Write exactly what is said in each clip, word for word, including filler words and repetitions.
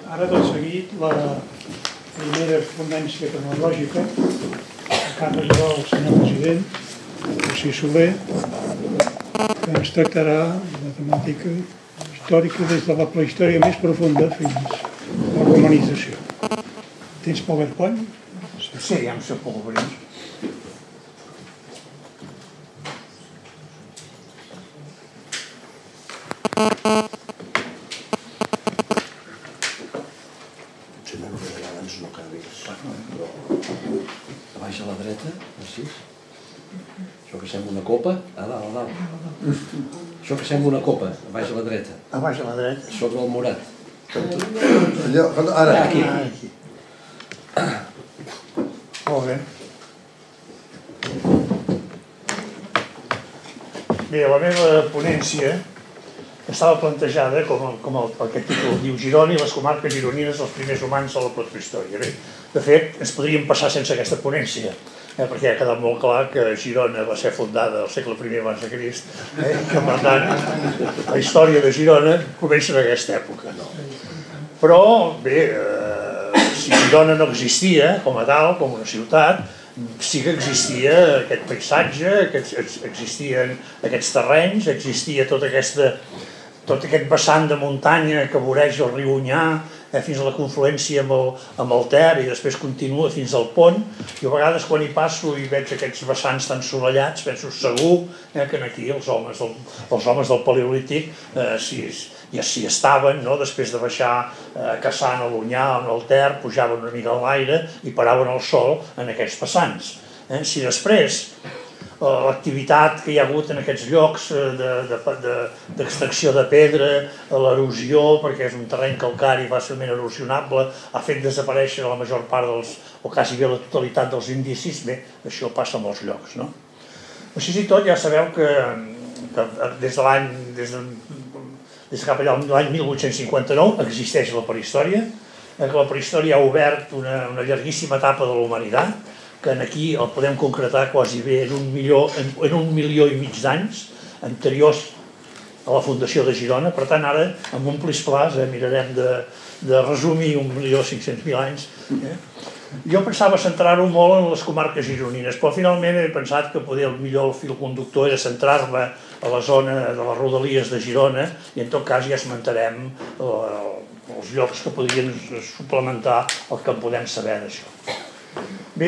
Ara, tot seguit, la primera ponència tecnològica a càrrec del senyor president, José Soler, que ens tractarà de temàtica històrica des de la prehistòria més profunda fins a la romanització. Tens PowerPoint? Sí, ja em sé poc obrir. A baix a la dreta, així. Això que sembla una copa, a dalt, a dalt. Això que sembla una copa, a baix a la dreta. A baix a la dreta. Sobre el morat. Allò, ara. Aquí. Aquí. Molt bé. Bé, la meva ponència estava plantejada, com, el, com el, aquest títol diu, Girona i les comarques gironines dels primers humans a la prehistòria. Bé, de fet, ens podríem passar sense aquesta ponència, eh, perquè ha quedat molt clar que Girona va ser fundada al segle primer abans de Crist, eh, i que, per tant, la història de Girona comença en aquesta època. Però, bé, eh, si Girona no existia com a tal, com una ciutat, sí que existia aquest paisatge, aquests, existien aquests terrenys, existia tota aquesta, tot aquest vessant de muntanya que voreja el riu Onyar, eh, fins a la confluència amb el, amb el Ter i després continua fins al pont, i a vegades quan hi passo i veig aquests vessants tan solellats penso segur eh, que aquí els homes del, els homes del Paleolític eh, si, ja s'hi estaven, no? Després de baixar eh, caçant a l'Onyar o el Ter, pujaven una mica a l'aire i paraven el sol en aquests vessants. Eh? Si després l'activitat que hi ha hagut en aquests llocs d'extracció de, de, de pedra, l'erosió, perquè és un terreny calcari fàcilment erosionable, ha fet desaparèixer la major part dels, o quasi bé la totalitat dels indicis, bé, això passa a molts llocs, no? Així i tot ja sabeu que, que des de l'any, des de, des de cap allà l'any mil vuit-cents cinquanta-nou existeix la prehistòria, que la prehistòria ha obert una, una llarguíssima etapa de la humanitat, que aquí el podem concretar quasi bé en un milió, en, en un milió i mig d'anys anteriors a la fundació de Girona. Per tant, ara, amb un plis-plas, eh, mirarem de, de resumir un milió cinc-cents mil anys. Eh? Jo pensava centrar-ho molt en les comarques gironines, però finalment he pensat que poder el millor fil conductor era centrar-me a la zona de les rodalies de Girona i en tot cas ja esmentarem eh, els llocs que podrien suplementar el que en podem saber d'això. Bé,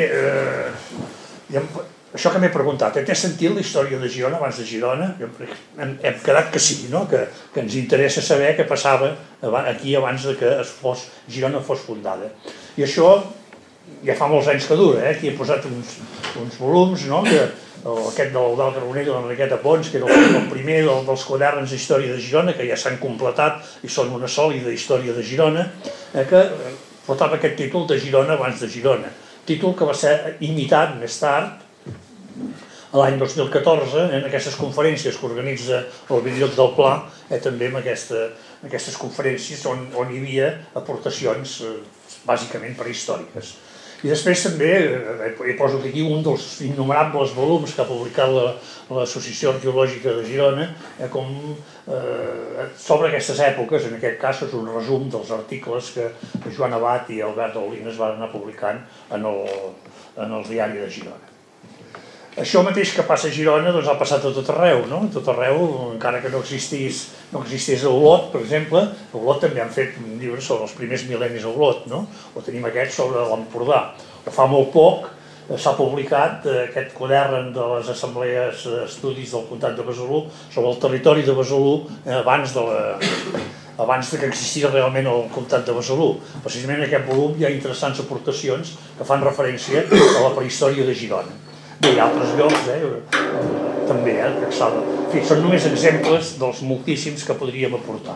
eh, això que m'he preguntat, té sentit la història de Girona abans de Girona? Hem, hem quedat que sí, no? que, que ens interessa saber què passava aquí abans de que es fos, Girona fos fundada. I això ja fa molts anys que dura, eh? Aquí he posat uns, uns volums, no? que, aquest de l'Eudald Carbonell i l'Enriqueta Pons, que era el primer dels quaderns d'història de Girona, que ja s'han completat i són una sòlida història de Girona, eh, que portava aquest títol de Girona abans de Girona. Títol que va ser imitat més tard, l'any dos mil catorze, en aquestes conferències que organitza el Videolloc del Pla, eh, també en aquesta, aquestes conferències on, on hi havia aportacions eh, bàsicament prehistòriques. I després també eh, he posat aquí un dels innumerables volums que ha publicat l'Associació Arqueològica de Girona, eh, com, eh, sobre aquestes èpoques, en aquest cas és un resum dels articles que Joan Abat i Albert Aulines van anar publicant en el, en el diari de Girona. Això mateix que passa a Girona doncs ha passat a tot arreu, no? A tot arreu, encara que no existís, no existís a Olot, per exemple, a Olot també han fet un llibre sobre els primers mil·lennis a Olot, no? O tenim aquest sobre l'Empordà. O fa molt poc s'ha publicat aquest quadern de les assemblees d'estudis del comtat de Besalú sobre el territori de Besalú abans de la... abans que existís realment el comtat de Besalú. Precisament en aquest volum hi ha interessants aportacions que fan referència a la prehistòria de Girona. Bé, hi ha altres llocs, eh, també, eh, que s'ha de... En fi, són només exemples dels moltíssims que podríem aportar.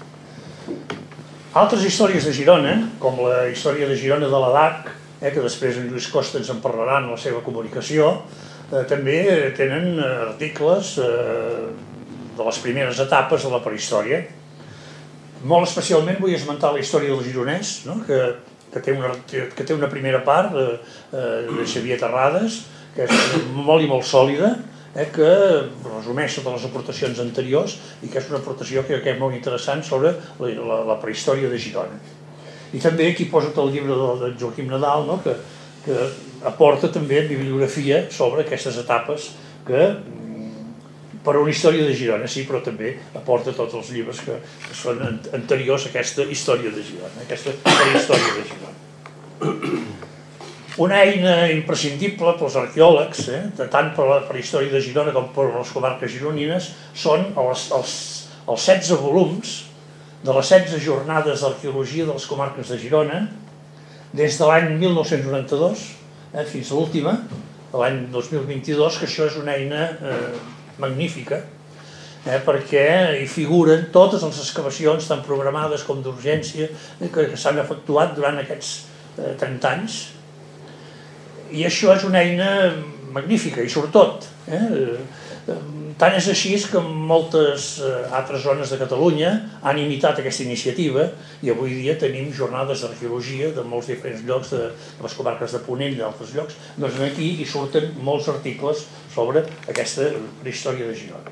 Altres històries de Girona, com la història de Girona de l'A D A C, eh, que després en Lluís Costa ens en parlarà en la seva comunicació, eh, també tenen articles eh, de les primeres etapes de la prehistòria. Molt especialment vull esmentar la història del gironès, no? que, que, té una, que té una primera part eh, de Xavier Terrades, que és molt i molt sòlida, eh, que resumeix totes les aportacions anteriors i que és una aportació que crec que és molt interessant sobre la, la, la prehistòria de Girona. I també aquí posa el llibre del Joaquim Nadal, no? que, que aporta també bibliografia sobre aquestes etapes que, per a una història de Girona, sí, però també aporta tots els llibres que, que són anteriors a aquesta història de Girona, aquesta història de Girona. Una eina imprescindible pels arqueòlegs, eh, tant per la història de Girona com per les comarques gironines, són els, els, els setze volums de les setze jornades d'arqueologia de les comarques de Girona, des de l'any mil nou-cents noranta-dos eh, fins a l'última, l'any dos mil vint-i-dos, que això és una eina eh, magnífica, eh, perquè hi figuren totes les excavacions, tant programades com d'urgència, eh, que, que s'han efectuat durant aquests eh, trenta anys. I això és una eina magnífica, i sobretot, eh, tant és així que moltes altres zones de Catalunya han imitat aquesta iniciativa i avui dia tenim jornades d'arqueologia de molts diferents llocs de les comarques de Ponent i d'altres llocs, doncs aquí hi surten molts articles sobre aquesta història de Girona.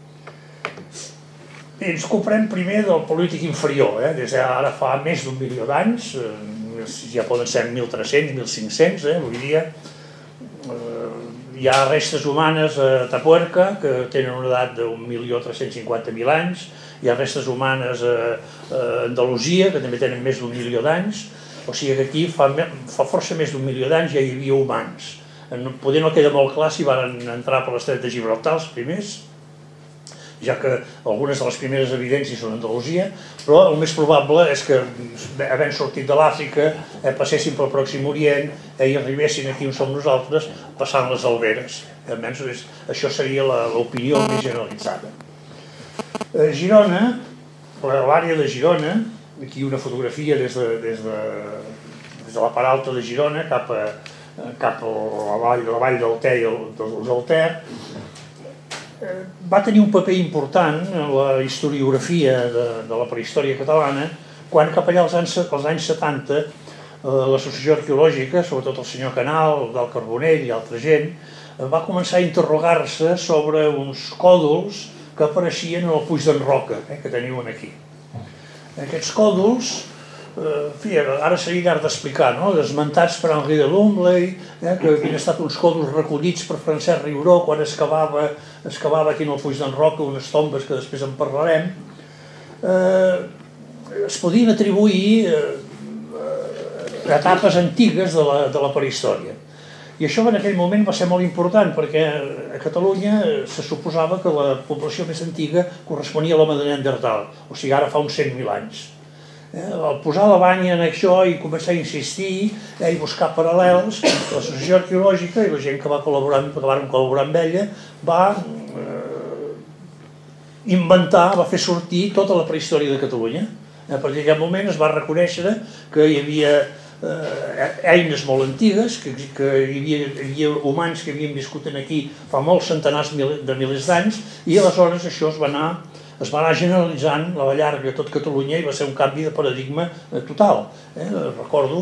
I ens comprem primer del Paleolític inferior, eh? Des d'ara fa més d'un milió d'anys, ja poden ser mil tres-cents, mil cinc-cents, eh? Avui dia hi ha restes humanes a Tapuerca que tenen una edat d'un milió tres-cents cinquanta mil anys, hi ha restes humanes a Andalusia que també tenen més d'un milió d'anys, o sigui que aquí fa força més d'un milió d'anys ja hi havia humans. Poder no queda molt clar si van entrar per l'estret de Gibraltar els primers, ja que algunes de les primeres evidències són a Andalusia, però el més probable és que, havent sortit de l'Àfrica, passessin pel Pròxim Orient i arribessin aquí on som nosaltres, passant les Alberes. Almenys això seria l'opinió més generalitzada. Girona, l'àrea de Girona, aquí una fotografia des de la part alta de Girona cap a la vall del Ter i del Ter, va tenir un paper important en la historiografia de la prehistòria catalana quan cap allà als anys setanta l'associació arqueològica, sobretot el senyor Canal, del Carbonell i altra gent, va començar a interrogar-se sobre uns còdols que apareixien en el Puig d'en Roca, que teniu aquí. Aquests còdols, ara seria llarg d'explicar, esmentats per Henri de Lumley, que havien estat uns còdols recollits per Francesc Riuró quan excavava aquí en el Puig d'en Roca unes tombes que després en parlarem, es podien atribuir a etapes antigues de la prehistòria. I això en aquell moment va ser molt important perquè a Catalunya se suposava que la població més antiga corresponia a l'home de Neandertal, o sigui ara fa uns cent mil anys. Al posar la banya en això i començar a insistir i buscar paral·lels, l'associació arqueològica i la gent que va col·laborar amb ella va inventar, va fer sortir tota la prehistòria de Catalunya. A partir d'aquest moment es va reconèixer que hi havia eines molt antigues, que hi havia humans que havien viscut aquí fa molts centenars de milers d'anys i aleshores això es va anar es va anar generalitzant a la llarga a tot Catalunya i va ser un canvi de paradigma total. Recordo,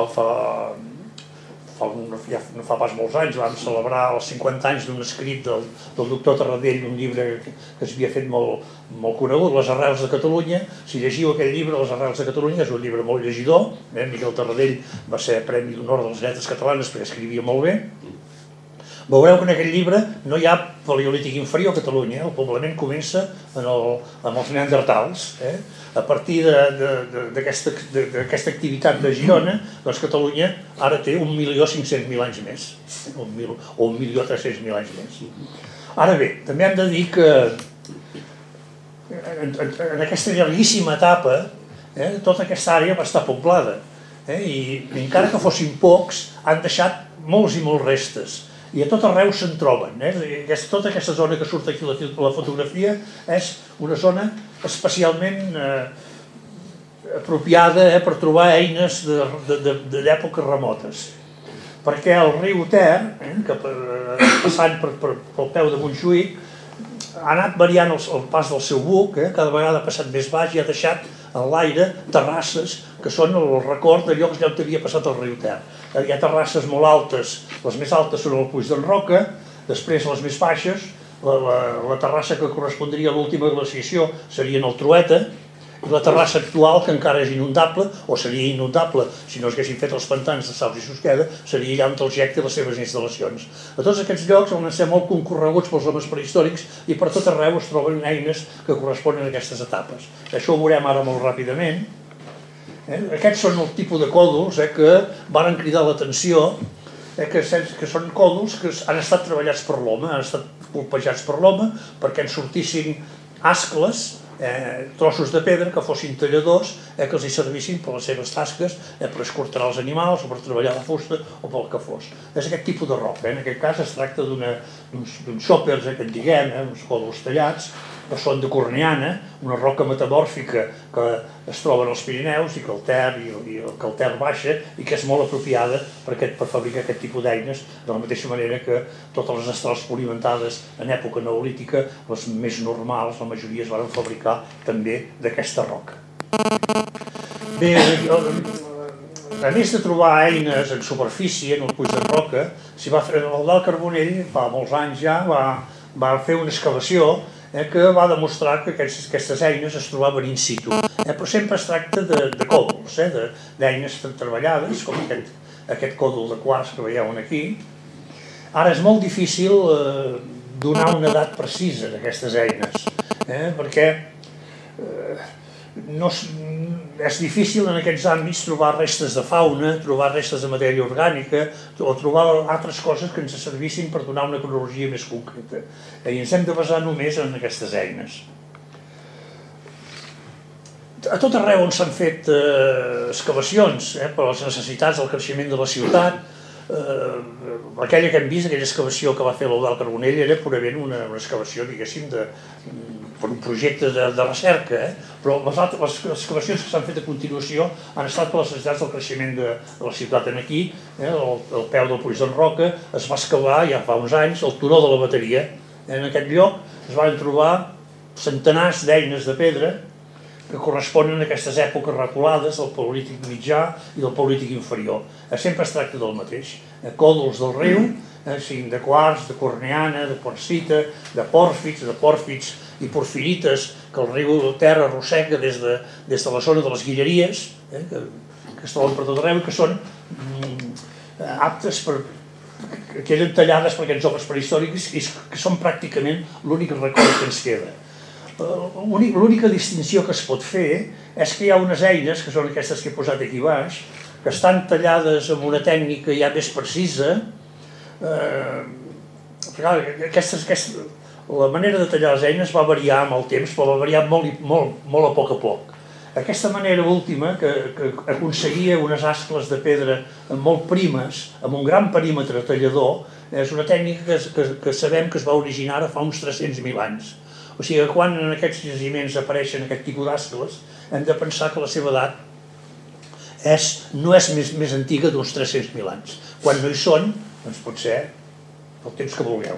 no fa pas molts anys, vam celebrar els cinquanta anys d'un escrit del doctor Terradell, un llibre que s'havia fet molt conegut, Les arrels de Catalunya. Si llegiu aquell llibre, Les arrels de Catalunya, és un llibre molt llegidor. Miquel Terradell va ser Premi d'Honor de les Lletres Catalanes perquè escrivia molt bé. Veureu que en aquest llibre no hi ha Paleolític inferior a Catalunya, el poblament comença amb els neandertals. A partir d'aquesta activitat de Girona, doncs Catalunya ara té un milió cinc-cents mil anys més, o un milió tres-cents mil anys més. Ara bé, també hem de dir que en aquesta llarguíssima etapa tota aquesta àrea va estar poblada i encara que fossin pocs han deixat molts i molts restes. I a tot arreu se'n troben. Tota aquesta zona que surt aquí a la fotografia és una zona especialment apropiada per trobar eines d'èpoques remotes. Perquè el riu Ter, passant pel peu de Montjuïc, ha anat variant el pas del seu buc, cada vegada ha passat més baix i ha deixat en l'aire terrasses que són el record de llocs on havia passat el riu Ter. Hi ha terrasses molt altes, les més altes són el Puig d'en Roca, després les més baixes, la terrassa que correspondria a l'última glaciació seria en el Trueta, I la terrassa actual, que encara és inundable, o seria inundable si no es haguessin fet els pantans de Saus i Susqueda, seria allà on el G E C té les seves instal·lacions. A tots aquests llocs van ser molt concorreguts pels homes prehistòrics i per tot arreu es troben eines que corresponen a aquestes etapes. Això ho veurem ara molt ràpidament. Aquests són el tipus de còdols que van cridar l'atenció, que són còdols que han estat treballats per l'home, han estat colpejats per l'home perquè en sortissin ascles, trossos de pedra que fossin talladors, que els hi servissin per les seves tasques, per escortar els animals o per treballar la fusta o pel que fos. És aquest tipus de roca. En aquest cas es tracta d'uns xoppers, que en diguem, uns còdols tallats, que són de corneana, una roca metamòrfica que es troba als Pirineus i que el Ter i que el Ter baixa i que és molt apropiada per fabricar aquest tipus d'eines, de la mateixa manera que totes les estrals polimentades en època neolítica, les més normals, la majoria es van fabricar també d'aquesta roca. Bé, a més de trobar eines en superfície, en el Puig de Roca, l'Eudald Carbonell, fa molts anys ja, va fer una excavació que va demostrar que aquestes eines es trobaven in situ. Però sempre es tracta de còdols, d'eines treballades, com aquest còdol de quars que veieu aquí. Ara és molt difícil donar una edat precisa d'aquestes eines, perquè és difícil en aquests àmbits trobar restes de fauna, trobar restes de matèria orgànica o trobar altres coses que ens servissin per donar una cronologia més concreta. I ens hem de basar només en aquestes eines. A tot arreu on s'han fet excavacions per les necessitats del creixement de la ciutat, aquella que hem vist, aquella excavació que va fer l'Eudald Carbonell, era purament una excavació, diguéssim, per un projecte de recerca, però les excavacions que s'han fet a continuació han estat per les necessitats del creixement de la ciutat. Aquí, al peu del Puig d'en Roca, es va excavar ja fa uns anys el turó de la bateria. En aquest lloc es van trobar centenars d'eines de pedra que corresponen a aquestes èpoques reculades del Paleolític mitjà i del Paleolític inferior. Sempre es tracta del mateix. Còdols del riu, siguin de quars, de corneana, de quarsita, de pòrfits, de pòrfits i porfirites que el riu Ter arrossega des de la zona de les Guilleries, que es troben per tot arreu i que són aptes per... que eren tallades per aquests homes prehistòrics i que són pràcticament l'únic record que ens queda. L'única distinció que es pot fer és que hi ha unes eines, que són aquestes que he posat aquí baix, que estan tallades amb una tècnica ja més precisa. La manera de tallar les eines va variar amb el temps, però va variar molt a poc a poc. Aquesta manera última, que aconseguia unes ascles de pedra molt primes, amb un gran perímetre tallador, és una tècnica que sabem que es va originar fa uns tres-cents mil anys. O sigui que quan en aquests jaciments apareixen aquest tipus d'ascles, hem de pensar que la seva edat no és més antiga d'uns tres-cents mil anys. Quan no hi són, doncs pot ser el temps que vulgueu.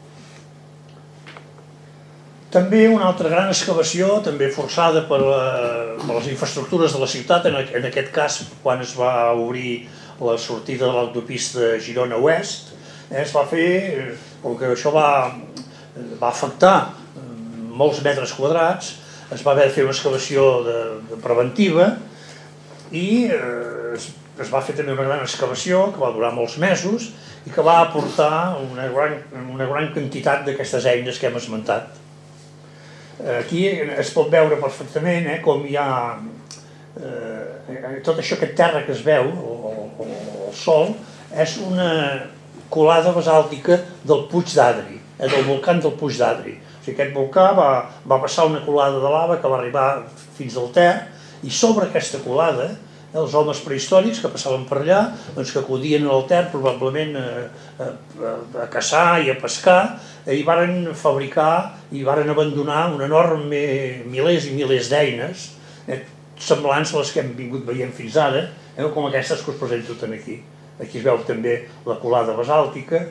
També una altra gran excavació, també forçada per les infraestructures de la ciutat, en aquest cas quan es va obrir la sortida de l'autopista Girona-Oest, es va fer, com que això va afectar molts metres quadrats, es va haver de fer una excavació preventiva i es va fer també una gran excavació que va durar molts mesos i que va aportar una gran quantitat d'aquestes eines que hem esmentat. Aquí es pot veure perfectament com hi ha tot això, aquest terra que es veu, el sol, és una colada basàltica del Puig d'Adri, del volcà del Puig d'Adri. Aquest volcà va passar una colada de lava que va arribar fins al Ter i sobre aquesta colada els homes prehistòrics que passaven per allà, que acudien al Ter probablement a caçar i a pescar, i varen fabricar i varen abandonar un enorme milers i milers d'eines semblants a les que hem vingut veient fins ara, com aquestes que us presento aquí. Aquí es veu també la colada basàltica.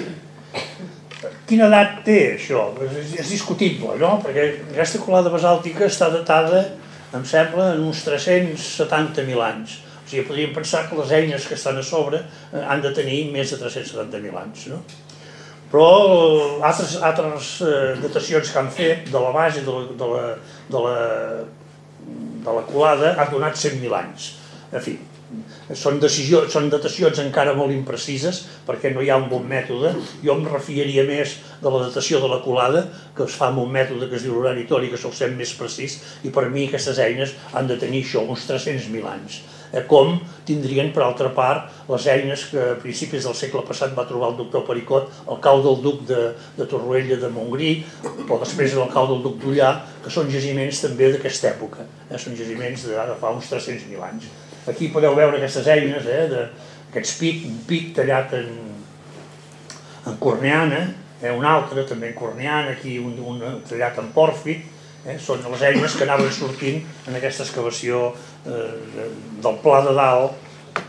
Quina edat té això? És discutible, no? Perquè aquesta colada basàltica està datada, em sembla, en uns tres-cents setanta mil anys. O sigui, podríem pensar que les eines que estan a sobre han de tenir més de tres-cents setanta mil anys, no? Però altres datacions que han fet de la base de de la colada ha donat cent mil anys. En fi, són, decisió, són datacions encara molt imprecises perquè no hi ha un bon mètode. Jo em refiaria més de la datació de la colada, que es fa amb un mètode que es diu l'oranitori, que sol ser més precís, i per mi aquestes eines han de tenir això, uns tres-cents mil anys. Com tindrien, per altra part, les eines que a principis del segle passat va trobar el doctor Pericot al cau del duc de, de Torroella de Montgrí, o després al cau del duc d'Ullà, que són jaciments també d'aquesta època, eh? Són jaciments de, de fa uns tres-cents mil anys. Aquí podeu veure aquestes eines, eh? de, aquests pic, un pic tallat en, en corneana, eh? un altre també en corneana, aquí un, un tallat en pòrfid. Eh, són les eines que anaven sortint en aquesta excavació eh, del Pla de Dalt.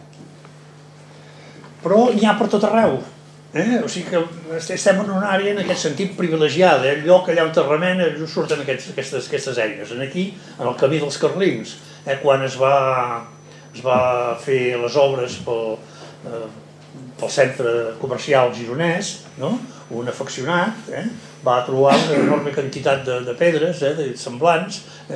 Però n'hi ha per tot arreu. Eh? O sigui que estem en una àrea en aquest sentit privilegiada. El lloc allà on te remena surten aquests, aquestes, aquestes eines. Aquí, en el camí dels Carlins, eh, quan es va, es va fer les obres pel, eh, pel centre comercial gironès, no? Un afeccionat eh, va trobar una enorme quantitat de, de pedres eh, de semblants eh,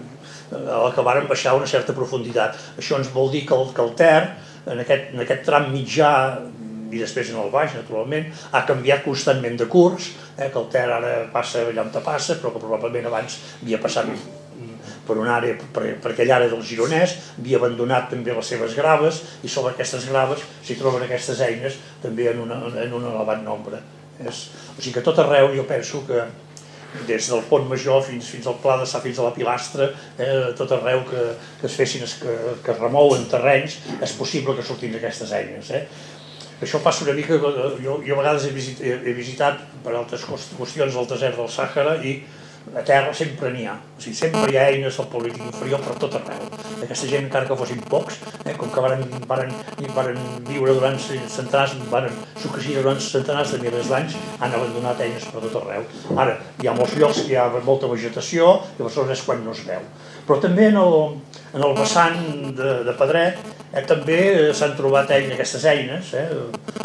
a la que varen baixar a una certa profunditat. Això ens vol dir que el, que el Ter, en aquest, en aquest tram mitjà i després en el baix, naturalment, ha canviat constantment de curs, eh, que el Ter ara passa allà on passa, però que probablement abans havia passat per una àrea, per, per aquella àrea del Gironès, havia abandonat també les seves graves, i sobre aquestes graves s'hi troben aquestes eines també en, una, en un elevat nombre. És, o sigui que tot arreu jo penso que des del Pont Major fins, fins al Pla de Sà, fins a la Pilastra, eh, tot arreu que, que es fessin, que, que es remouen terrenys, és possible que surtin aquestes eines. Eh? Això passa una mica, jo, jo a vegades he visitat, he visitat per altres qüestions del desert del Sàhara i a terra sempre n'hi ha, o sigui, sempre hi ha eines del polític inferior per tot arreu. Aquesta gent, encara que fossin pocs, eh, com que varen, varen, varen viure durant centenars, varen succeir durant centenars de milers d'anys, han abandonat eines per tot arreu. Ara, hi ha molts llocs que hi ha molta vegetació i aleshores és quan no es veu. Però també en el, en el vessant de, de Pedret eh, també s'han trobat eines, aquestes eines, eh,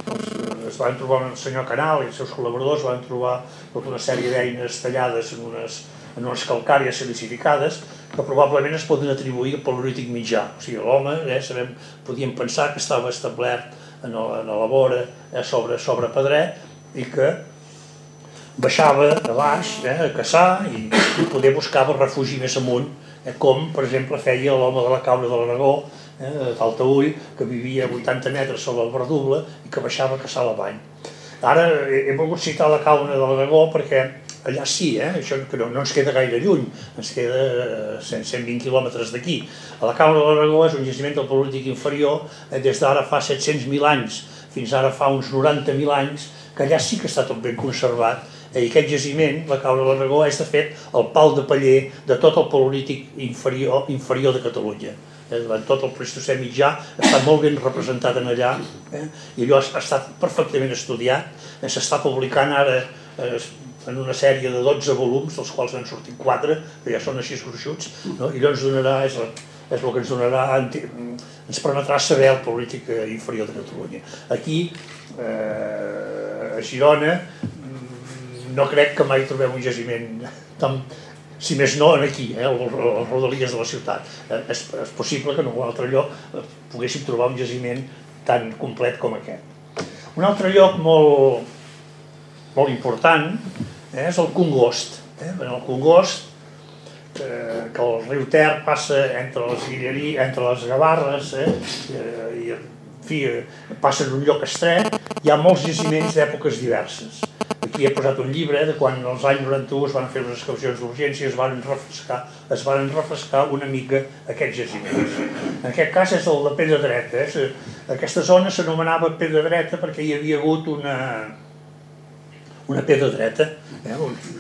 es van trobar el senyor Canal i els seus col·laboradors van trobar tota una sèrie d'eines tallades en unes, en unes calcàries silicificades que probablement es poden atribuir al Paleolític mitjà. O sigui, l'home, eh, sabem, podíem pensar que estava establert en la, en la vora eh, sobre, sobre Pedret i que baixava a baix eh, a caçar i, i poder buscava refugi més amunt, eh, com per exemple feia l'home de la Cabra de l'Aragó, eh, d'Altaüll, que vivia a vuitanta metres sobre el Verduble i que baixava a caçar a la vall. Ara he, he volgut citar la Cabra de l'Aragó perquè allà sí, eh, això que no, no ens queda gaire lluny, ens queda cent, cent vint quilòmetres d'aquí. A la Cabra de l'Aragó és un jaciment del Paleolític inferior eh, des d'ara fa set-cents mil anys fins ara fa uns noranta mil anys, que allà sí que està tot ben conservat. I aquest jaciment, la Cabra de l'Aragó, és de fet el pal de paller de tot el Paleolític inferior, inferior de Catalunya. En tot el Plistocè mitjà està molt ben representat en allà eh? I allò ha estat perfectament estudiat, s'està publicant ara eh, en una sèrie de dotze volums, dels quals n'han sortit quatre, que ja són així gruixuts, no? I allò ens donarà, és, la, és el que ens donarà, ens permetrà saber el Paleolític inferior de Catalunya. Aquí, eh, a Girona, no crec que mai trobem un jaciment tan... si més no aquí, eh, als rodalies de la ciutat. Eh, és, és possible que en un altre lloc eh, poguéssim trobar un jaciment tan complet com aquest. Un altre lloc molt, molt important eh, és el Congost. Eh? En el Congost, eh, que el riu Ter passa entre les Guilleries, entre les Gavarres, eh, i en fi, passa en un lloc estret, hi ha molts jaciments d'èpoques diverses. Aquí he posat un llibre de quan als anys noranta-u es van fer les excavacions d'urgència i es van refrescar, es van refrescar una mica aquests jaciments. En aquest cas és el de Pedra Dreta. Eh? Aquesta zona s'anomenava Pedra Dreta perquè hi havia hagut una, una pedra dreta, eh?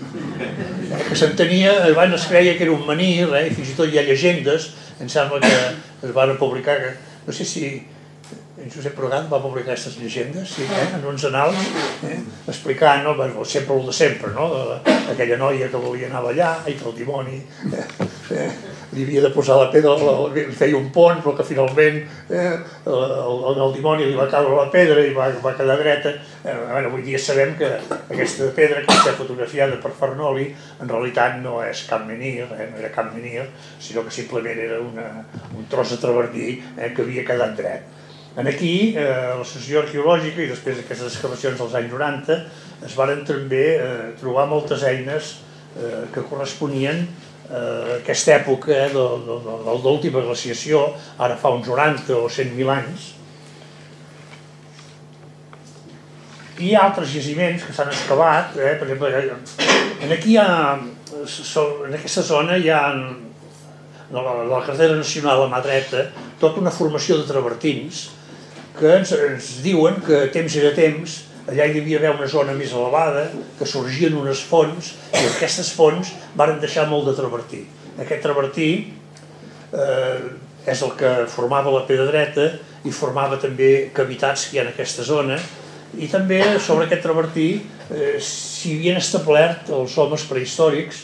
que s'entenia, abans es creia que era un menhir, eh? I fins i tot hi ha llegendes, em sembla que es van publicar, que, no sé si en Josep Prugat va publicar aquestes llegendes, sí, eh, en uns anals, eh, explicant, no, bueno, sempre el de sempre, no, de, aquella noia que volia anar a ballar i que el dimoni eh, eh, li havia de posar la pedra, li feia un pont, però que finalment eh, el, el dimoni li va caure la pedra i va, va quedar dreta. Eh, bueno, avui dia sabem que aquesta pedra que està fotografiada per Fernoli en realitat no és cap menhir, eh, no era cap menhir, sinó que simplement era una, un tros de travertí eh, que havia quedat dret. En aquí, eh, la sessió arqueològica i després d'aquestes excavacions dels anys noranta es varen també eh, trobar moltes eines eh, que corresponien a aquesta època eh, de, de, de l'última glaciació, ara fa uns noranta o cent mil anys. I hi ha altres jaciments que s'han excavat, eh, per exemple, aquí hi ha, en aquesta zona hi ha, a la carretera nacional a mà dreta, tota una formació de travertins que ens, ens diuen que temps era temps, allà hi devia haver una zona més elevada, que sorgien unes fonts, i aquestes fonts varen deixar molt de travertí. Aquest travertí eh, és el que formava la pedra dreta i formava també cavitats que hi ha en aquesta zona, i també sobre aquest travertí eh, s'hi havien establert els homes prehistòrics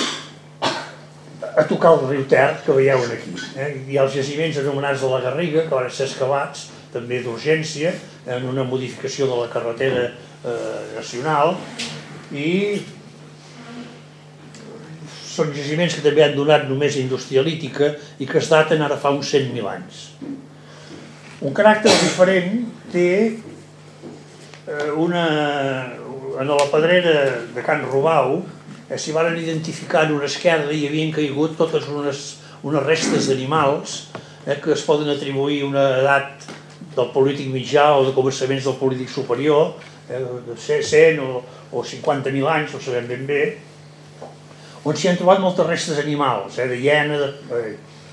a tocar el riu Ter que veieu aquí. Eh? Hi ha els jaciments anomenats de la Garriga, que van ser excavats, també d'urgència, en una modificació de la carretera eh, nacional, i són jaciments que també han donat només industrialítica i que es daten ara fa uns cent mil anys. Un caràcter diferent té eh, una... en la pedrera de Can Robau eh, s'hi van identificar en una esquerda i hi havien caigut totes unes, unes restes d'animals eh, que es poden atribuir a una edat del polític mitjà o de començaments del polític superior, eh, de cent o, o cinquanta mil anys, no sabem ben bé, on s'hi han trobat moltes restes animals, eh, de hiena, de,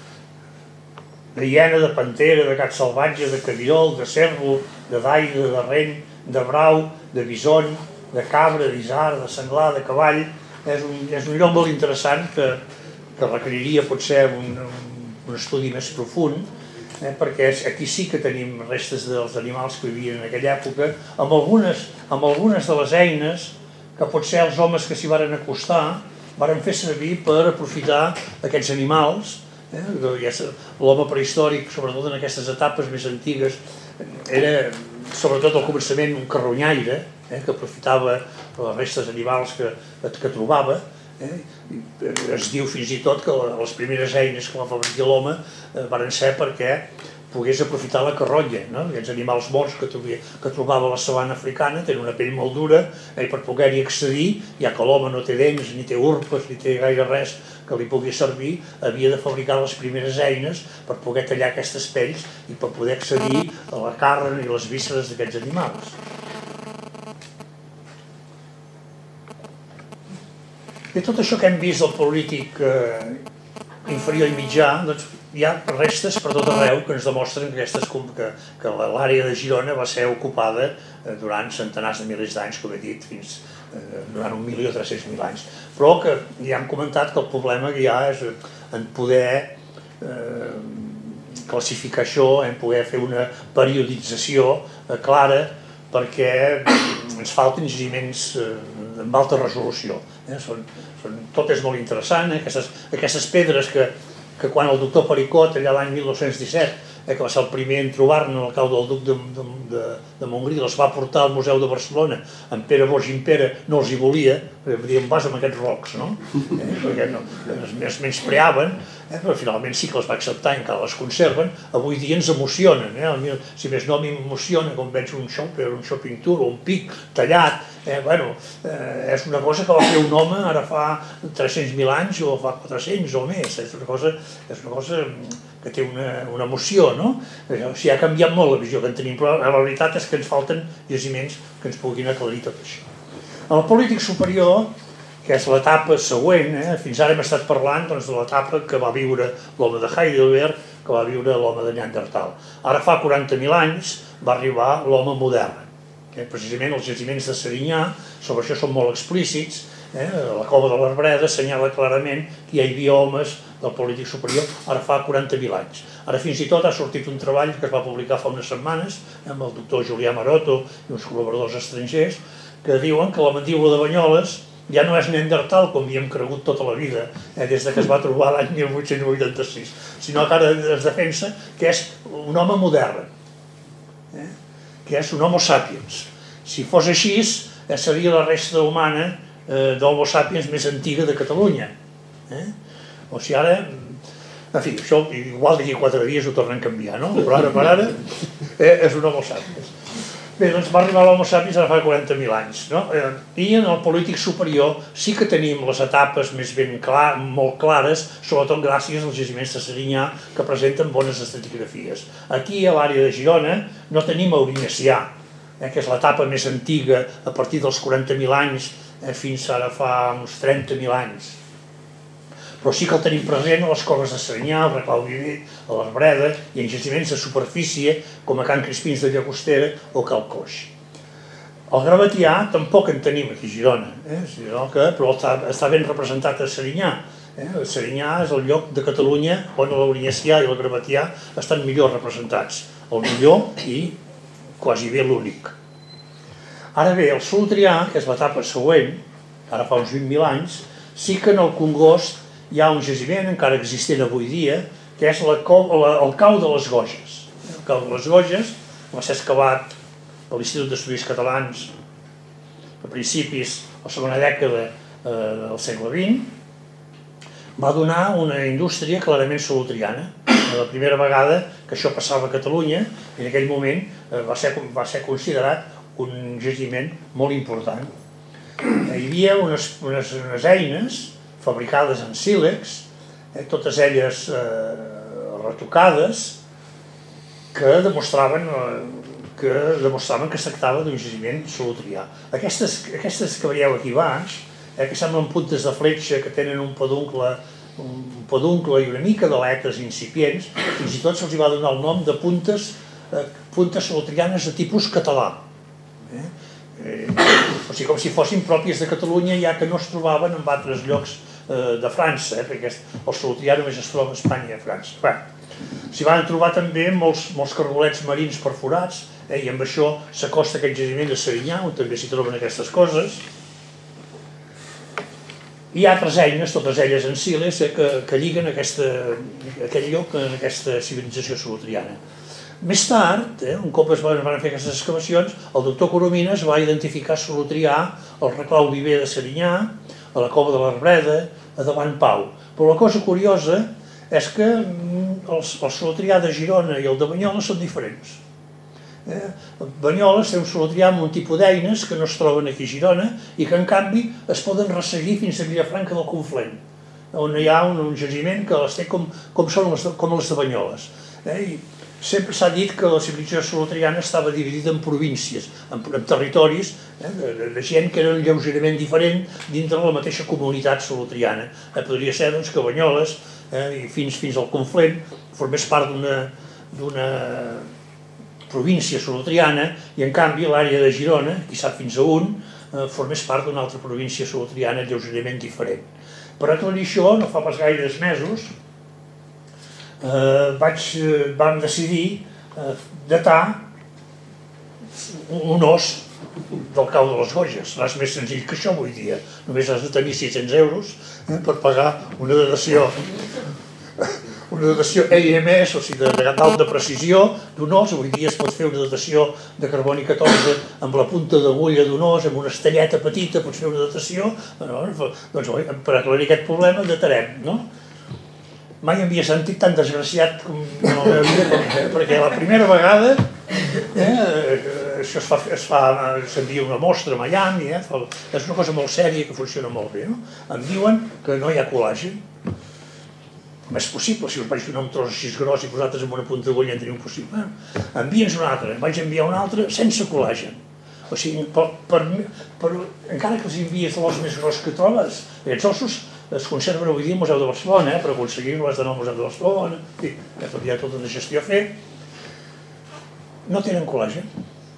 de hiena, de pantera, de gat salvatge, de cabiol, de cérvol, de daida, de ren, de brau, de bison, de cabra, d'isard, de senglar, de cavall. És un, és un lloc molt interessant que, que requeriria potser un, un, un estudi més profund, Eh, perquè aquí sí que tenim restes dels animals que vivien en aquella època, amb algunes, amb algunes de les eines que potser els homes que s'hi varen acostar varen fer servir per aprofitar aquests animals. Eh? L'home prehistòric, sobretot en aquestes etapes més antigues, era sobretot al començament un carronyaire, eh? que aprofitava les restes animals que, que trobava. Eh? Es diu fins i tot que les primeres eines que va fabricar l'home eh, van ser perquè pogués aprofitar la carronya, no? Aquests animals morts que, que trobava a la sabana africana tenen una pell molt dura eh, i per poder-hi accedir, ja que l'home no té dents, ni té urpes, ni té gaire res que li pugui servir, havia de fabricar les primeres eines per poder tallar aquestes pells i per poder accedir a la carn i les vísceres d'aquests animals. I tot això que hem vist del polític eh, inferior i mitjà, doncs hi ha restes per tot arreu que ens demostren que, que, que l'àrea de Girona va ser ocupada eh, durant centenars de milers d'anys, com he dit, fins eh, durant un milió tres-cents mil anys. Però que ja hem comentat que el problema que hi ha és en poder eh, classificar això, en poder fer una periodització eh, clara, perquè ens falten jaciments eh, amb alta resolució. Eh? Són, són, tot és molt interessant, eh? aquestes, aquestes pedres que, que quan el doctor Pericot, allà l'any mil dos-cents disset, eh, que va ser el primer en trobar-ne al cau del duc de, de, de, de Montgrí, els va portar al Museu de Barcelona, en Pere Boix i en Pere no els hi volia, perquè dir, em vas amb aquests rocs, no? Eh? Perquè no, es, es menyspreaven, eh? Però finalment sí que els va acceptar i encara les conserven. Avui dia ens emocionen, eh? Si més no m'emociona quan veig un shopper, un shopping tour o un pic tallat. Eh, bueno, eh, és una cosa que va fer un home ara fa tres-cents mil anys o fa quatre-cents o més. És una cosa, és una cosa que té una, una emoció, no? O sigui, ha canviat molt la visió que en tenim, però la veritat és que ens falten jaciments que ens puguin aclarir tot això. En el polític superior, que és l'etapa següent, eh, fins ara hem estat parlant doncs, de l'etapa que va viure l'home de Heidelberg, que va viure l'home de Neandertal. Ara fa quaranta mil anys va arribar l'home modern. Eh, precisament els jaciments de Serinyà, sobre això són molt explícits, La cova de l'Arbreda assenyala clarament que hi havia homes del Polític Superior ara fa quaranta mil anys. Ara fins i tot ha sortit un treball que es va publicar fa unes setmanes amb el doctor Julià Maroto i uns col·laboradors estrangers que diuen que la mandíbula de Banyoles ja no és neandertal, com havíem cregut tota la vida, des que es va trobar l'any mil vuit-cents vuitanta-sis, sinó que ara es defensa que és un home modern, que és un homo sapiens. Si fos així, seria la resta humana d'homo sapiens més antiga de Catalunya. O sigui, ara, en fi, això igual d'aquí quatre dies ho tornen a canviar, no? Però ara per ara és un homo sapiens. Bé, doncs va arribar l'homo sapiens ara fa quaranta mil anys, no? I en el Polític Superior sí que tenim les etapes més ben molt clares, sobretot gràcies als jaciments de Serinyà que presenten bones estratigrafies. Aquí, a l'àrea de Girona, no tenim Aurignacià, que és l'etapa més antiga a partir dels quaranta mil anys fins ara fa uns trenta mil anys. Però sí que el tenim present a les coves de Serinyà, al Reclau Viver, a l'Arbreda i en jaciments de superfície com a Can Crispins de Llagostera o Cal Coix. El gravatià tampoc en tenim aquí a Girona, però està ben representat a Serinyà. Serinyà és el lloc de Catalunya on l'Aurignacià i el gravatià estan millor representats, el millor i quasi bé l'únic. Ara bé, el Solotrià, que és l'etapa següent, ara fa uns vint mil anys, sí que en el Congost hi ha un jaciment, encara existent avui dia, que és el cau de les Goges. El cau de les Goges va ser excavat per l'Institut d'Estudis Catalans a principis de la segona dècada del segle vint, va donar una indústria clarament solotriana. La primera vegada que això passava a Catalunya, en aquell moment va ser considerat un jaciment molt important. Hi havia unes eines fabricades en sílex, totes elles retocades, que demostraven que es tractava d'un jaciment solotrià. Aquestes que veieu aquí baix, que semblen puntes de fletxa que tenen un peduncle i una mica d'aletes incipients, fins i tot se'ls va donar el nom de puntes solotrianes de tipus català. O sigui, com si fossin pròpies de Catalunya, ja que no es trobaven en altres llocs de França, perquè el solotrià només es troba a Espanya i a França. S'hi van trobar també molts cargolets marins perforats, i amb això s'acosta aquest jaciment de Serinyà, on també s'hi troben aquestes coses. Hi ha altres eines, totes elles en sílex, que lliguen aquest lloc en aquesta civilització solotriana. Més tard, un cop es van fer aquestes excavacions, el doctor Coromines va identificar solotrià al Reclau Viver de Serinyà, a la cova de l'Arbreda, a Davant Pau. Però la cosa curiosa és que el solotrià de Girona i el de Banyoles són diferents. Banyoles té un solotrià amb un tipus d'eines que no es troben aquí a Girona i que en canvi es poden resseguir fins a Vilafranca del Conflent, on hi ha un jaciment que les té com les de Banyoles. Sempre s'ha dit que la civilització solotriana estava dividida en províncies, en territoris de gent que eren lleugerament diferents dintre la mateixa comunitat solotriana. Podria ser que Banyoles, fins al Conflent, formés part d'una província solotriana i en canvi l'àrea de Girona, qui sap fins a on, formés part d'una altra província solotriana lleugerament diferent. Per a tot això, no fa pas gaires mesos, vam decidir datar un os del cau de les Goges. Res més senzill que això avui dia. Només has de tenir sis-cents euros per pagar una datació una datació A M S, o sigui, d'alta precisió d'un os. Avui dia es pot fer una datació de carboni catorze amb la punta d'agulla d'un os, amb una estelleta petita, pots fer una datació. Doncs per aclarir aquest problema datarem, no? Mai havia sentit tan desgraciat com en la meva vida, perquè la primera vegada això es fa, s'envia una mostra a Miami, és una cosa molt sèria que funciona molt bé. Em diuen que no hi ha col·làgen. Com és possible? Si us vaig donar un tros així gros i vosaltres amb una punta d'agulla en teniu possible. Envia'ns un altre, em vaig enviar un altre sense col·làgen. O sigui, encara que els envies l'os més gros que trobes, aquests ossos es conserven avui dia al Museu de Barcelona, per aconseguir-ho has d'anar al Museu de Barcelona, hi ha tota una gestió a fer. No tenen col·làgen.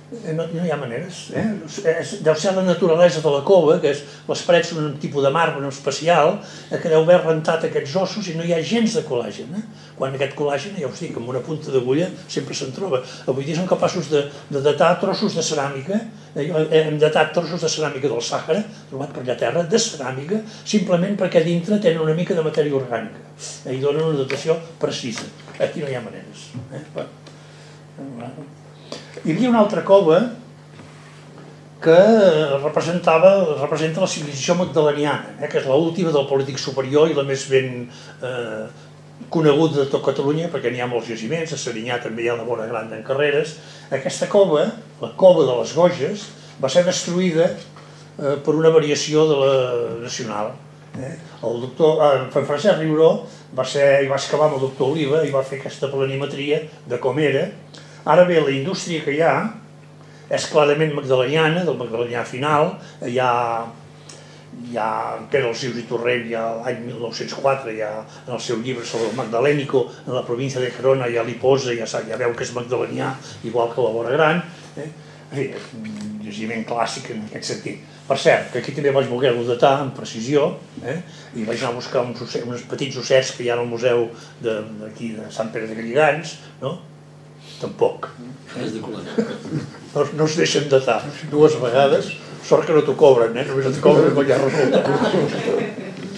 No, no hi ha maneres. Eh? Deu ser la naturalesa de la cova, que és, les parets són un tipus de marbre especial, eh, que deu haver rentat aquests ossos i no hi ha gens de col·làgen. Eh? Quan aquest col·làgen, ja us dic, amb una punta d'agulla sempre se'n troba. Avui dia són capaços de, de datar trossos de ceràmica, eh? Hem datat trossos de ceràmica del Sàhara, trobat per allà a terra, de ceràmica, simplement perquè dintre tenen una mica de matèria orgànica eh? I donen una datació precisa. Aquí no hi ha maneres. Eh? Bueno. Hi havia una altra cova que representava, representa la civilització magdaleniana, eh, que és l'última del Paleolític superior i la més ben eh, coneguda de tot Catalunya, perquè n'hi ha molts jaciments, a Serinyà també hi ha la Vora Gran d'en Carreres. Aquesta cova, la cova de les Goges, va ser destruïda eh, per una variació de la nacional. Eh? El doctor eh, Francesc Riuró va ser, hi va excavar amb el doctor Oliva i va fer aquesta planimetria de com era. Ara bé, la indústria que hi ha és clarament magdaleniana, del magdalenià final. Hi ha, hi ha en Pere Alsius i Torrent, ja l'any mil nou-cents quatre, ja en el seu llibre sobre el Magdalénico, en la província de Gerona ja li posa, ja, ja veu que és magdalenià, igual que la Vora Gran. Eh? En fi, és un llegiment clàssic en aquest sentit. Per cert, que aquí també vaig voler-ho datar amb precisió, eh? I vaig anar a buscar uns, ossets, uns petits ossets que hi ha al museu d'aquí de Sant Pere de Galligants, no? Tampoc. No, no es deixen datar dues vegades, sort que no t'ho cobren, eh? Només et cobren quan hi ha resultat.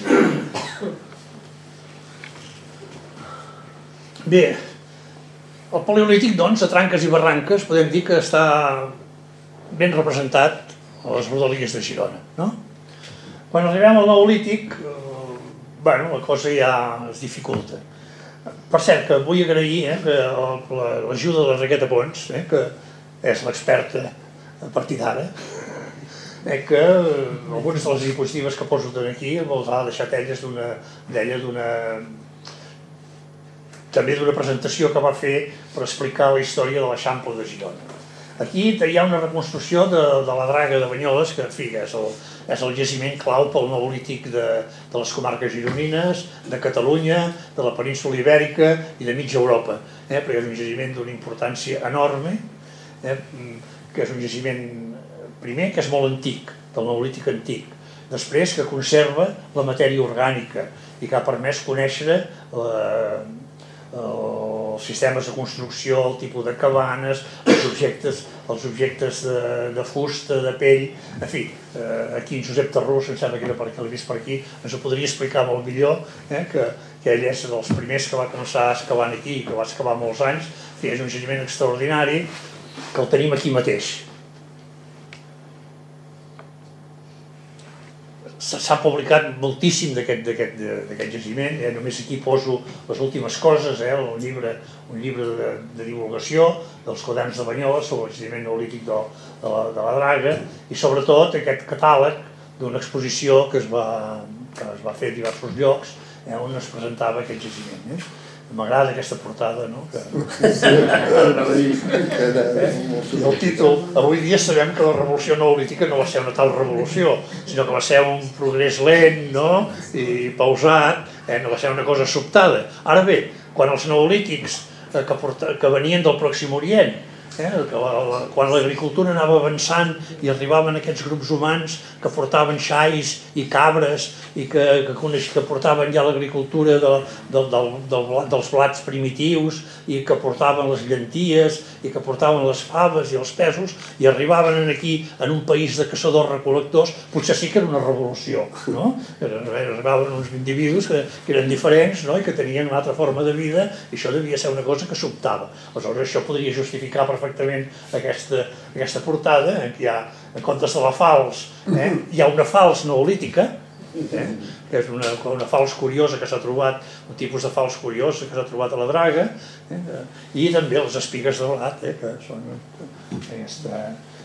Bé, el Paleolític, doncs, a tranques i barranques, podem dir que està ben representat a les rodalies de Girona, no? Quan arribem al Neolític, eh, bueno, la cosa ja es dificulta. Per cert, que vull agrair eh, l'ajuda de l'Enriqueta Pons, eh, que és l'experta a partir d'ara, eh, que algunes de les diapositives que poso aquí me'ls ha deixat elles d'una d'una també d'una presentació que va fer per explicar la història de l'Eixample de Girona. Aquí hi ha una reconstrucció de, de la Draga de Banyoles, que en fi, és el, és el jaciment clau pel Neolític de, de les comarques gironines, de Catalunya, de la península Ibèrica i de mitja Europa, eh, perquè és un jaciment d'una importància enorme, eh, que és un jaciment, primer, que és molt antic, del Neolític antic, després que conserva la matèria orgànica i que ha permès conèixer la, els sistemes de construcció, el tipus de cabanes, els objectes, els objectes de, de fusta, de pell, en fi, eh, aquí en Josep Tarrús, em sembla que era perquè l'he vist per aquí, ens ho podria explicar molt millor, eh, que, que ell és dels primers que va començar excavant aquí, que va excavar molts anys, en fi, és un jaciment extraordinari, que el tenim aquí mateix. S'ha publicat moltíssim d'aquest jaciment, eh? Només aquí poso les últimes coses, eh? un llibre, un llibre de, de divulgació dels quaderns de Banyoles sobre el jaciment neolític de, de, la, de la Draga i sobretot aquest catàleg d'una exposició que es va, que es va fer a diversos llocs eh? on es presentava aquest jaciment. Eh? M'agrada aquesta portada, no? Que... El títol, avui dia sabem que la revolució neolítica no va ser una tal revolució, sinó que va ser un progrés lent, no? I pausat, eh? No va ser una cosa sobtada. Ara bé, quan els neolítics eh, que, porta, que venien del Pròxim Orient, eh? que la, la, quan l'agricultura anava avançant i arribaven aquests grups humans que portaven xais i cabres i que, que, coneix, que portaven ja l'agricultura de, de, de, de, dels blats primitius i que portaven les llenties i que portaven les faves i els pèsols i arribaven aquí en un país de caçadors-recol·lectors, potser sí que era una revolució, no? Arribaven uns individus que, que eren diferents, no? I que tenien una altra forma de vida i això devia ser una cosa que sobtava. Aleshores això podria justificar perfectament aquesta, aquesta portada en què hi ha, en comptes de la falç, eh, hi ha una falç neolítica, eh, que és una, una falç curiosa que s'ha trobat, un tipus de falç curiosa que s'ha trobat a la Draga, eh, i també les espigues de blat, eh, que són aquesta...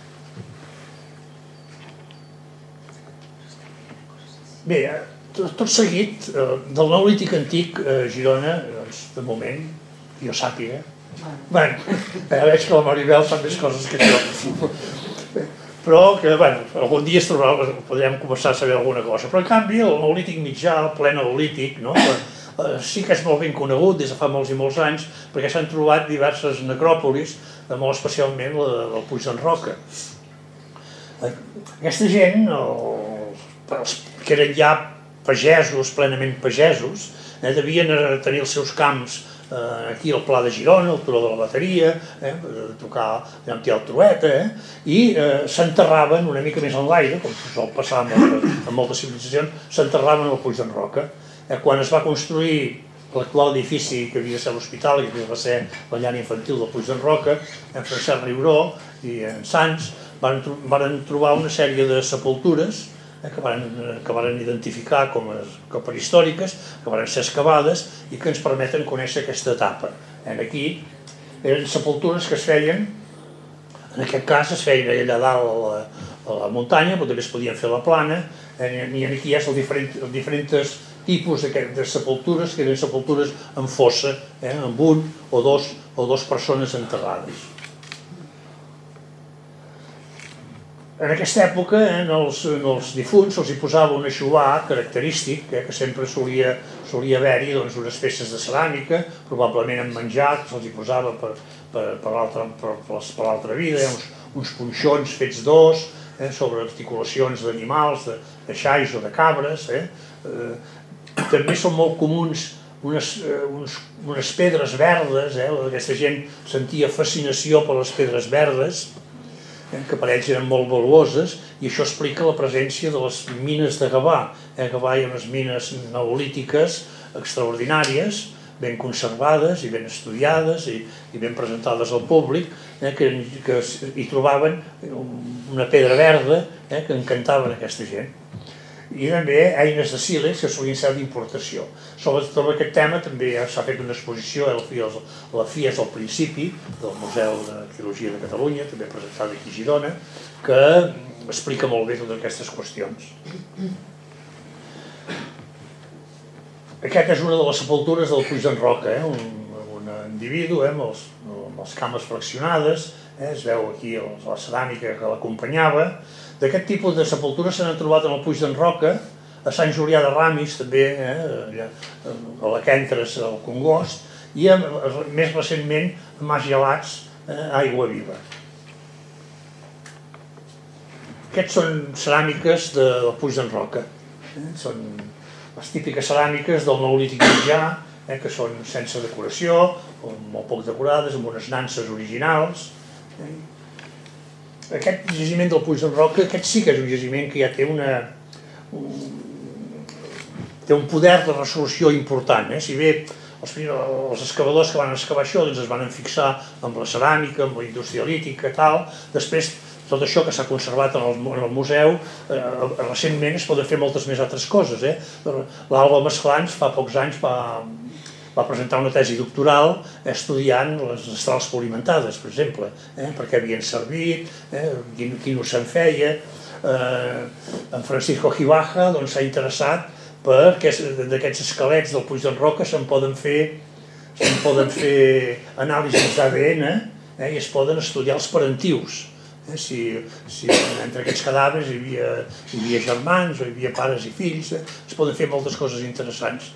Bé, tot, tot seguit, del neolític antic a Girona, doncs, de moment, jo sàpiga, bueno, ja veig que la Maribel fa més coses que jo, però que, bueno, algun dia es trobarà, podrem començar a saber alguna cosa, però en canvi el neolític mitjà, el ple neolític, no? sí que és molt ben conegut des de fa molts i molts anys, perquè s'han trobat diverses necròpolis, molt especialment la del Puig d'en Roca. Aquesta gent, que eren ja pagesos, plenament pagesos, devien tenir els seus camps aquí al Pla de Girona, al Turó de la Bateria, tocar el truet, i s'enterraven una mica més en l'aire, com sol passar en moltes civilitzacions, s'enterraven al Puig d'en Roca. Quan es va construir l'actual edifici que havia de ser l'hospital i que va ser la llar infantil del Puig d'en Roca, en Francesc Riuró i en Sants van trobar una sèrie de sepultures que van identificar com a prehistòriques, que van ser excavades i que ens permeten conèixer aquesta etapa. Aquí eren sepultures que es feien, en aquest cas es feien allà dalt a la muntanya, però també es podien fer a la plana, i aquí hi ha els diferents tipus de sepultures, que eren sepultures en fossa, amb un o dos persones enterrades. En aquesta època, als difunts se'ls posava un aixovar característic, que sempre solia haver-hi unes peces de ceràmica, probablement amb menjar, que se'ls posava per l'altra vida, uns punxons fets d'os, sobre articulacions d'animals, de xais o de cabres. També són molt comuns unes pedres verdes, aquesta gent sentia fascinació per les pedres verdes, que per ells eren molt valuoses, i això explica la presència de les mines de Gavà. A Gavà hi ha unes mines neolítiques extraordinàries, ben conservades i ben estudiades i ben presentades al públic, que hi trobaven una pedra verda que encantaven aquesta gent. I també eines de sílex que solien ser d'importació. Sobre aquest tema també s'ha fet una exposició a la FIES al principi, del Museu d'Arqueologia de Catalunya, també presentada aquí a Girona, que explica molt bé totes aquestes qüestions. Aquesta és una de les sepultures del Puig d'en Roca, un individu amb les cames fraccionades, es veu aquí la ceràmica que l'acompanyava. D'aquest tipus de sepultures se n'han trobat en el Puig d'en Roca, a Sant Julià de Ramis, també, a la que entres al Congost, i més recentment a Mas Gelats, a Aiguaviva. Aquests són ceràmiques del Puig d'en Roca. Són les típiques ceràmiques del Neolític mitjà, que són sense decoració, molt poc decorades, amb unes nanses originals. Aquest jaciment del Puig d'en Roca, aquest sí que és un jaciment que ja té un poder de resolució important. Si bé els excavadors que van excavar això es van fixar amb la ceràmica, amb la indústria lítica i tal, després tot això que s'ha conservat en el museu, recentment es poden fer moltes més altres coses. L'Alba Masclans fa pocs anys va presentar una tesi doctoral estudiant les estrals polimentades, per exemple, per què havien servit, quin ús se'n feia. En Francisco Gibaja s'ha interessat perquè d'aquests esquelets del Puig d'en Roca se'n poden fer anàlisis d'A D N i es poden estudiar els parentius. Si entre aquests cadàvers hi havia germans o hi havia pares i fills, es poden fer moltes coses interessants.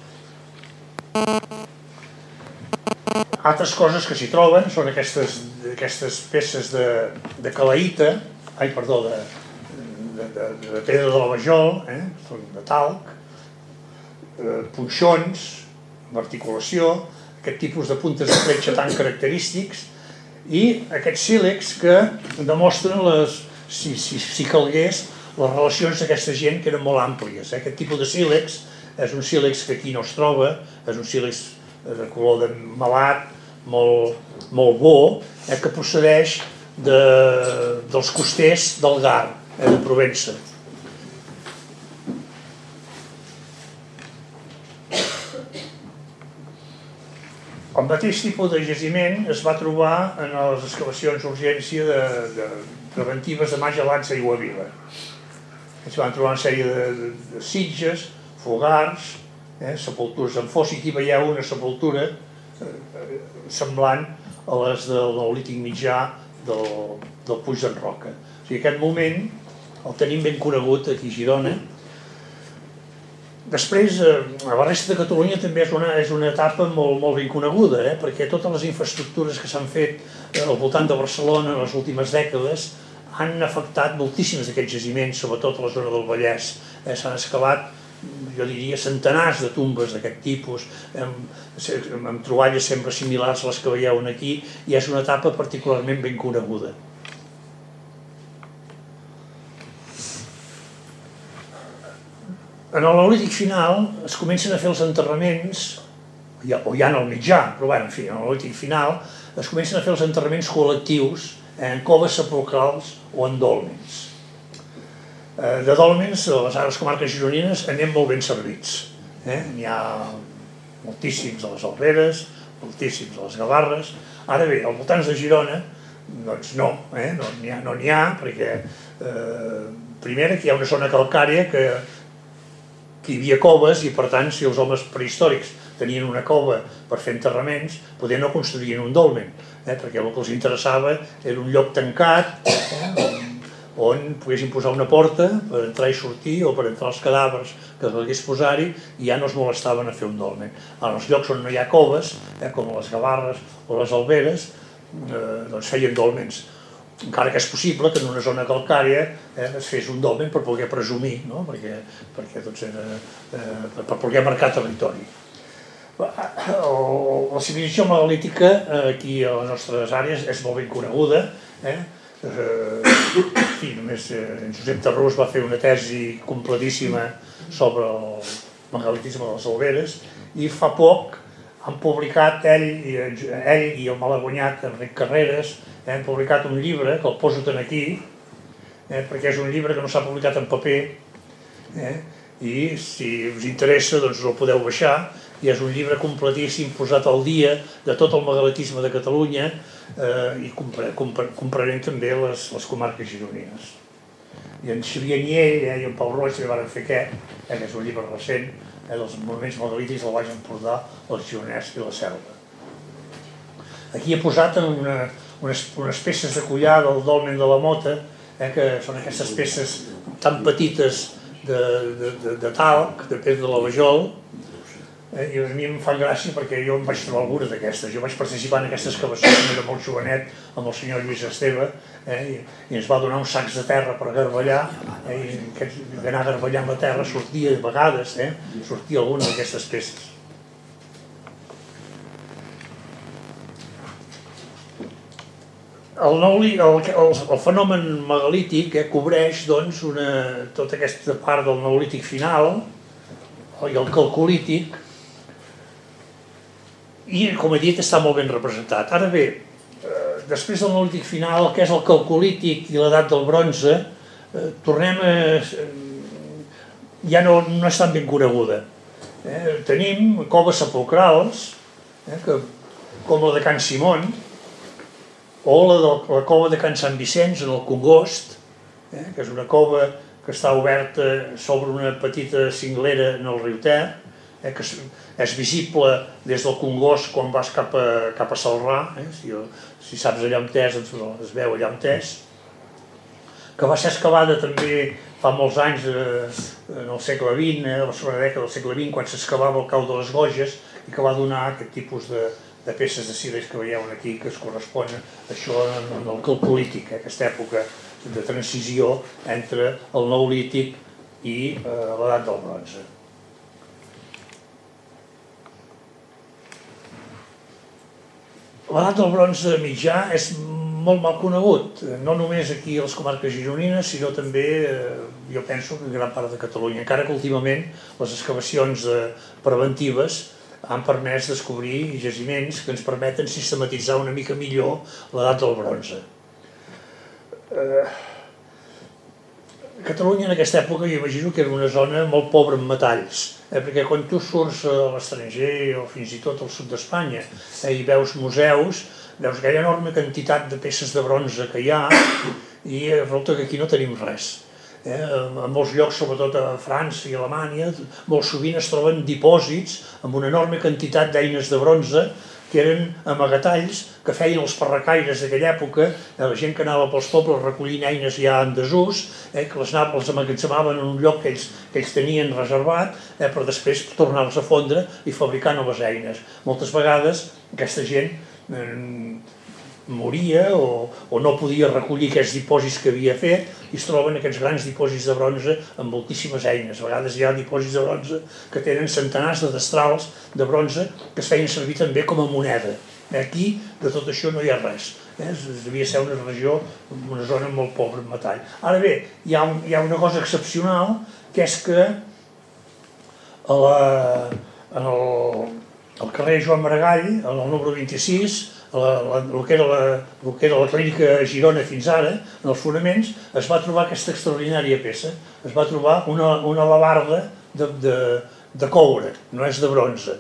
Altres coses que s'hi troben són aquestes peces de calaïta, ai, perdó, de pedra de la Vajol, són de talc, punxons amb articulació, aquest tipus de puntes de fletxa tan característics, i aquests sílex que demostren, si calgués, les relacions d'aquesta gent que eren molt àmplies. Aquest tipus de sílex és un sílex que aquí no es troba, és un sílex de color de melat, molt bo, que procedeix dels costers del Gard, de Provença. El mateix tipus de jaciment es va trobar en les excavacions d'urgència preventives de Mas Gelats a Aiguaviva. Es van trobar una sèrie de sitges, fogars, sepultures en fos, i aquí veieu una sepultura semblant a les del Neolític mitjà del Puig d'en Roca. O sigui, aquest moment el tenim ben conegut aquí a Girona. Després, a la resta de Catalunya també és una, és una etapa molt, molt ben coneguda, eh? perquè totes les infraestructures que s'han fet al voltant de Barcelona en les últimes dècades han afectat moltíssims d'aquests jaciments, sobretot a la zona del Vallès. Eh? S'han excavat, jo diria, centenars de tombes d'aquest tipus, amb, amb troballes sempre similars a les que veieu aquí, i és una etapa particularment ben coneguda. En el Neolític final es comencen a fer els enterraments, o ja en el mitjà, però bé, en fi, en el Neolític final es comencen a fer els enterraments col·lectius en coves sepulcrals o en dòlmens. De dòlmens, a les comarques gironines, anem molt ben servits. N'hi ha moltíssims a les Alberes, moltíssims a les Gavarres. Ara bé, als voltants de Girona, doncs no, no n'hi ha, perquè primer aquí hi ha una zona calcària que hi havia coves i, per tant, si els homes prehistòrics tenien una cova per fer enterraments, poder no construïen un dolmen, perquè el que els interessava era un lloc tancat on poguessin posar una porta per entrar i sortir o per entrar els cadàvers que volgués posar-hi i ja no es molestaven a fer un dolmen. En els llocs on no hi ha coves, com les Gavarres o les Alberes, doncs feien dolmens. Encara que és possible que en una zona calcària es fes un dolmen per poder presumir, per poder marcar territori. La civilització megalítica aquí a les nostres àrees és molt ben coneguda. Només en Josep Tarrús va fer una tesi completíssima sobre el megalitisme de les Alberes i fa poc han publicat, ell i el malaguanyat Enric Carreras, han publicat un llibre, que el poso tant aquí, perquè és un llibre que no s'ha publicat en paper, i si us interessa doncs el podeu baixar, i és un llibre completíssim, posat al dia de tot el megalitisme de Catalunya, i comprenent també les comarques gironines. I en Xavier Niell i en Pau Roig també van fer aquest, que és un llibre recent, dels monuments megalítics del Baix Empordà, el Gironès i la Selva. Aquí he posat unes peces de collar del dolmen de la Mota, que són aquestes peces tan petites de talc, de pedra de la Vajol, i a mi em fan gràcia perquè jo em vaig trobar algunes d'aquestes. Jo vaig participar en aquesta excavació quan era molt jovenet amb el senyor Lluís Esteve i ens va donar uns sacs de terra per garballar i d'anar garballant la terra sortia de vegades, sortia alguna d'aquestes peces. El fenomen megalític cobreix tota aquesta part del neolític final i el calcolític, i, com he dit, està molt ben representat. Ara bé, després del neolític final, el que és el calcolític i l'edat del bronze, tornem a... ja no és tan ben coneguda. Tenim coves sepulcrals, com la de Can Simón, o la cova de Can Sant Vicenç, en el Congost, que és una cova que està oberta sobre una petita cinglera en el riu Ter, que és visible des del Congost quan vas cap a Celrà, si saps allà on és, es veu allà on és, que va ser excavada també fa molts anys, en el segle vint, a la segona dècada del segle vint, quan s'excavava el cau de les Goges i que va donar aquest tipus de peces de sílex que veieu aquí, que es corresponen a això en el calcolític, aquesta època de transició entre el neolític i l'edat del bronze. L'edat del bronze mitjà és molt mal conegut, no només aquí a les comarques gironines, sinó també, jo penso, que en gran part de Catalunya, encara que últimament les excavacions preventives han permès descobrir jaciments que ens permeten sistematitzar una mica millor l'edat del bronze. Catalunya en aquesta època jo imagino que era una zona molt pobra en metalls, perquè quan tu surts a l'estranger o fins i tot al sud d'Espanya i veus museus, veus aquella enorme quantitat de peces de bronze que hi ha i resulta que aquí no tenim res. En molts llocs, sobretot a França i Alemanya, molt sovint es troben dipòsits amb una enorme quantitat d'eines de bronze que eren amagatalls que feien els parracaires d'aquella època, la gent que anava pels pobles recollint eines ja en desús, que les emmagatzemaven en un lloc que ells, que ells tenien reservat, per després tornar-los a fondre i fabricar noves eines. Moltes vegades aquesta gent moria o, o no podia recollir aquests dipòsits que havia fet i es troben aquests grans dipòsits de bronze amb moltíssimes eines. A vegades hi ha dipòsits de bronze que tenen centenars de destrals de bronze que es feien servir també com a moneda. Aquí de tot això no hi ha res. Eh? Devia ser una regió, una zona molt pobra en metall. Ara bé, hi ha, un, hi ha una cosa excepcional, que és que a la, en el, al carrer Joan Maragall, al número vint-i-sis, el que era la clínica a Girona fins ara, en els fonaments, es va trobar aquesta extraordinària peça. Es va trobar una, una alabarda de, de, de coure, no és de bronze,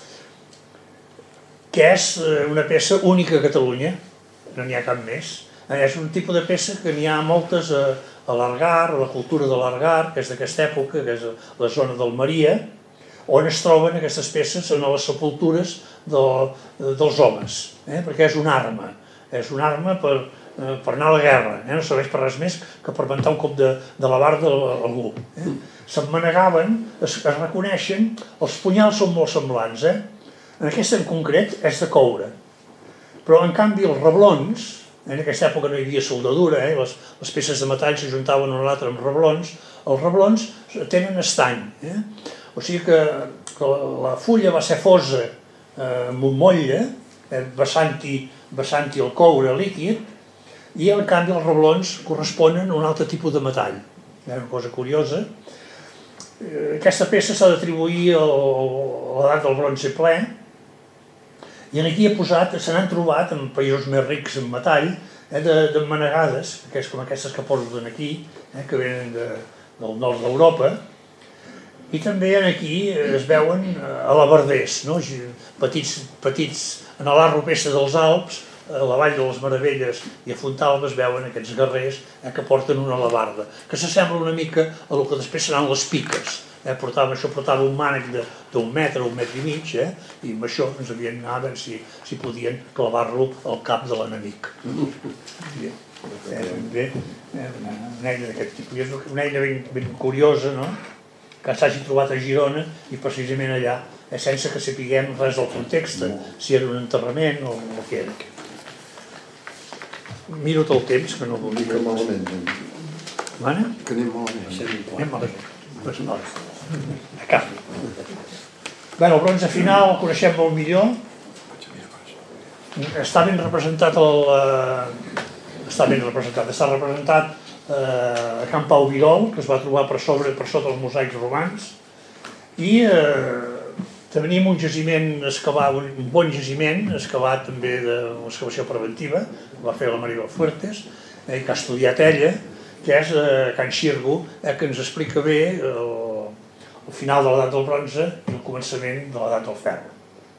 que és una peça única a Catalunya, no n'hi ha cap més. És un tipus de peça que n'hi ha moltes a, a l'Argar, a la cultura de l'Argar, que és d'aquesta època, que és la zona d'Almeria, on es troben aquestes peces en les sepultures de, dels homes, eh? Perquè és una arma, és una arma per, eh, per anar a la guerra, eh? No serveix per res més que per rentar un cop de, de la barda a algú. Eh? S'emmanegaven, es, es reconeixen, els punyals són molt semblants, eh? En aquesta en concret és de coure, però en canvi els reblons, en aquesta època no hi havia soldadura, eh? les, les peces de metall s'ajuntaven una a l'altra amb reblons, els reblons tenen estany, eh? O sigui que, que la fulla va ser fosa eh, amb un motlle, eh, vessant-hi vessant-hi el coure líquid, i en canvi els reblons corresponen a un altre tipus de metall. És una cosa curiosa. Eh, aquesta peça s'ha d'atribuir a l'edat del bronze ple, i aquí he posat, se n'han trobat en països més rics en metall, eh, d'emmanegades, que és com aquestes que posen aquí, eh, que venen de, del nord d'Europa, i també aquí es veuen alabarders, no? petits, petits en l'art rupestre dels Alps, a la Vall de les Meravelles i a Fontalba es veuen aquests guerrers eh, que porten una alabarda, que s'assembla una mica a el que després seran les piques. Eh? Portava, això portava un mànec d'un metre, un metre i mig, eh? I amb això ens havien anat a veure si, si podien clavar-lo al cap de l'enemic. Bé, bé, una eina d'aquest tipus. És una eina ben, ben curiosa, no? Que s'hagi trobat a Girona i precisament allà, sense que sapiguem res del context, si era un enterrament o el que era. Miro tot el temps, que no vol dir que... Anem malament. Mana? Que anem malament. Anem malament. Doncs no. A cap. Bé, el bronze final el coneixem molt millor. Està ben representat el... Està ben representat. Està representat a Can Pau Virol, que es va trobar per sobre per sota els mosaics romans, i tenim un jaciment excavat, un bon jaciment excavat també d'excavació preventiva, que va fer la Maribel Fuertes, que ha estudiat ella, que és Can Xirgo, que ens explica bé el final de l'edat del bronze i el començament de l'edat del ferro.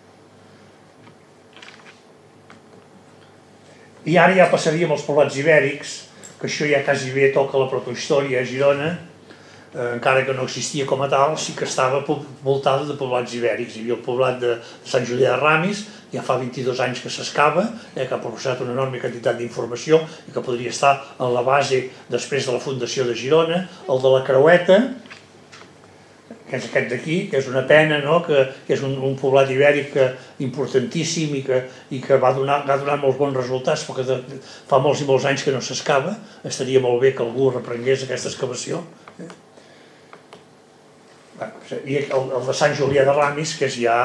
I ara ja passaríem als poblats ibèrics, que això ja quasi bé toca la protohistòria a Girona, encara que no existia com a tal, sí que estava voltada de poblats ibèrics. Hi havia el poblat de Sant Julià de Ramis, ja fa vint-i-dos anys que s'escava, que ha proporcionat una enorme quantitat d'informació i que podria estar en la base després de la fundació de Girona. El de la Creueta, que és aquest d'aquí, que és una pena, que és un poblat ibèric importantíssim i que va donar molts bons resultats, perquè fa molts i molts anys que no s'escava. Estaria molt bé que algú reprengués aquesta excavació. I el de Sant Julià de Ramis, que és ja...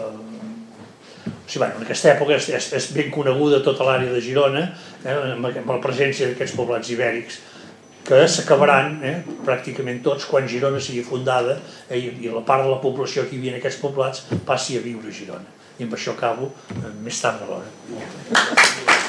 En aquesta època és ben coneguda tota l'àrea de Girona, amb la presència d'aquests poblats ibèrics, que s'acabaran pràcticament tots quan Girona sigui fundada i la part de la població que hi havia en aquests poblats passi a viure a Girona. I amb això acabo més tard de l'hora.